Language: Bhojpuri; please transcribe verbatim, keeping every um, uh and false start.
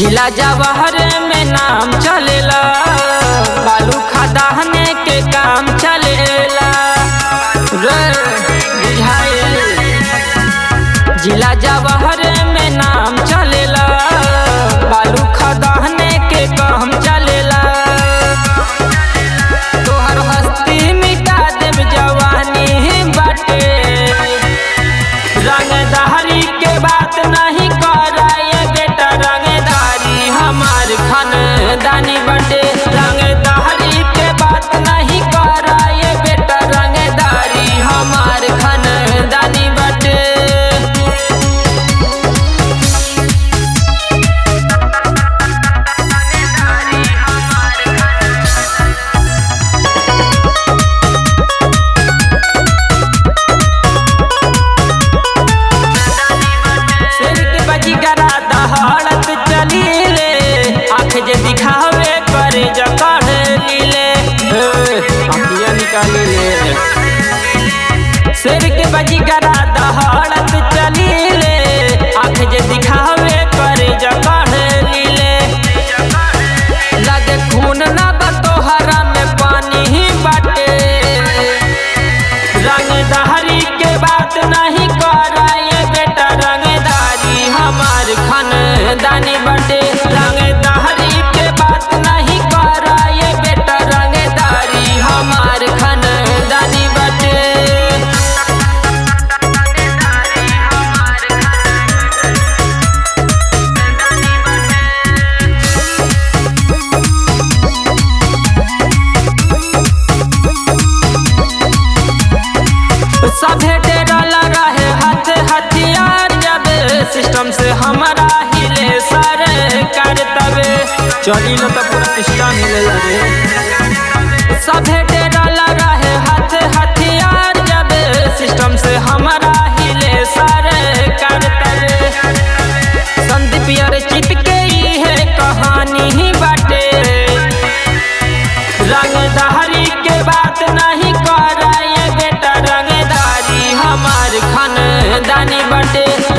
जिला जवाहर में नाम चलेला, बालू खदाने के काम चलेला रे बुझाए। जिला जवाहर में नाम चलेला, बालू खदाने के काम चलेला। तोहर हस्ती मिटा देव जवानी बाटे, रंगदारी के बात नहीं कराए बेटा, रंगदारी हमार खानदानी बाटे। रंगदारी के बात नहीं कराए बेटा, रंगदारी हमार खानदानी बाटे। दहाड़त चली ले, आँख जे दिखावे करे जकड़ लीले, अखियाँ निकाली ले। शेर के बजीगरा दहाड़त चली ले, आँख जे दिखावे करे जकड़ लीले। लगे खून ना बतोहरा में पानी ही बाटे, रंगदारी के बात नहीं कराए बेटा, रंगदारी हमार खानदानी बाटे। रंगदारी के बात नहीं कराए बेटा, रंगदारी हमार खानदानी बाटे। सभे डेरा रहे हाथ हथियार, जब सिस्टम से हमारा हिले सर कर तबे चली न तो पूरा सिस्टम हिले लगे। सभे डेरा रहे हाथ हथियार, जब सिस्टम से हमारा हिले सर कर तबे। संदीप यार चित के ही है कहानी ही बाटे, रंगदारी के बात नहीं कराए बेटा, रंगदारी हमार खानदानी बाटे।